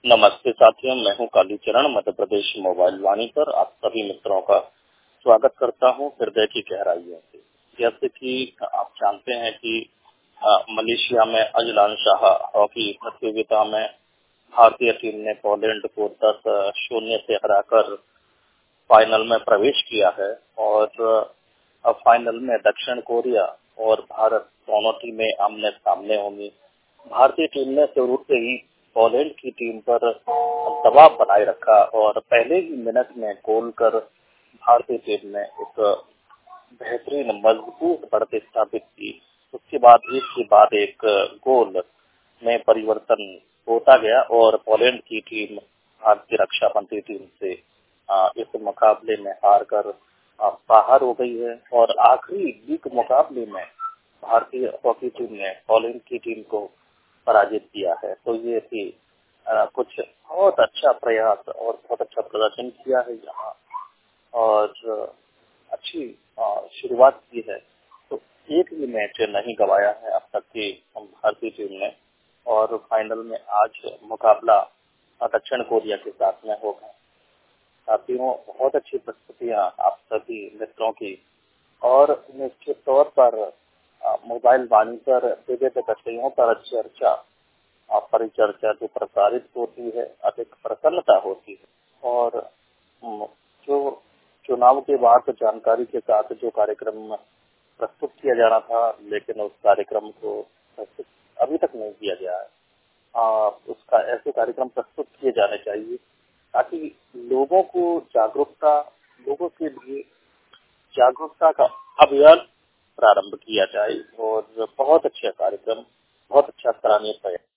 नमस्ते साथियों, मैं हूं कालीचरण मध्य प्रदेश मोबाइल वाणी पर आप सभी मित्रों का स्वागत करता हूं हृदय की गहराइयों से। जैसे कि आप जानते हैं कि मलेशिया में अजलान शाह हॉकी प्रतियोगिता में भारतीय टीम ने पोलैंड को 10-0 से हराकर फाइनल में प्रवेश किया है और अब फाइनल में दक्षिण कोरिया और भारत दोनों टीमें आमने सामने होंगी। भारतीय टीम ने शुरू से ही पोलैंड की टीम पर दबाव बनाए रखा और पहले ही मिनट में गोल कर भारतीय टीम ने एक बेहतरीन मजबूत बढ़त स्थापित की। उसके बाद एक के बाद एक गोल में परिवर्तन होता गया और पोलैंड की टीम भारतीय रक्षाबंधी टीम से इस मुकाबले में हार कर बाहर हो गई है और आखिरी लीग मुकाबले में भारतीय हॉकी टीम ने पोलैंड की टीम को पराजित किया है। तो ये थी कुछ बहुत अच्छा प्रयास और बहुत अच्छा प्रदर्शन किया है यहाँ और अच्छी शुरुआत की है। तो एक भी मैच नहीं गवाया है अब तक की भारतीय टीम ने और फाइनल में आज मुकाबला दक्षिण कोरिया के साथ में होगा। साथियों, बहुत अच्छी प्रस्तुतियां आप सभी मित्रों की और निश्चित तौर पर मोबाइल वाणी पर विविध विषयों पर चर्चा परिचर्चा जो प्रसारित होती है अधिक प्रसन्नता होती है और जो चुनाव के बाद जानकारी के साथ जो कार्यक्रम प्रस्तुत किया जाना था लेकिन उस कार्यक्रम को प्रस्तुत अभी तक नहीं किया गया है। उसका ऐसे कार्यक्रम प्रस्तुत किए जाने चाहिए ताकि लोगों के लिए जागरूकता का अभियान प्रारंभ किया जाए और बहुत अच्छा कार्यक्रम, बहुत अच्छा सराहनीय प्रयास।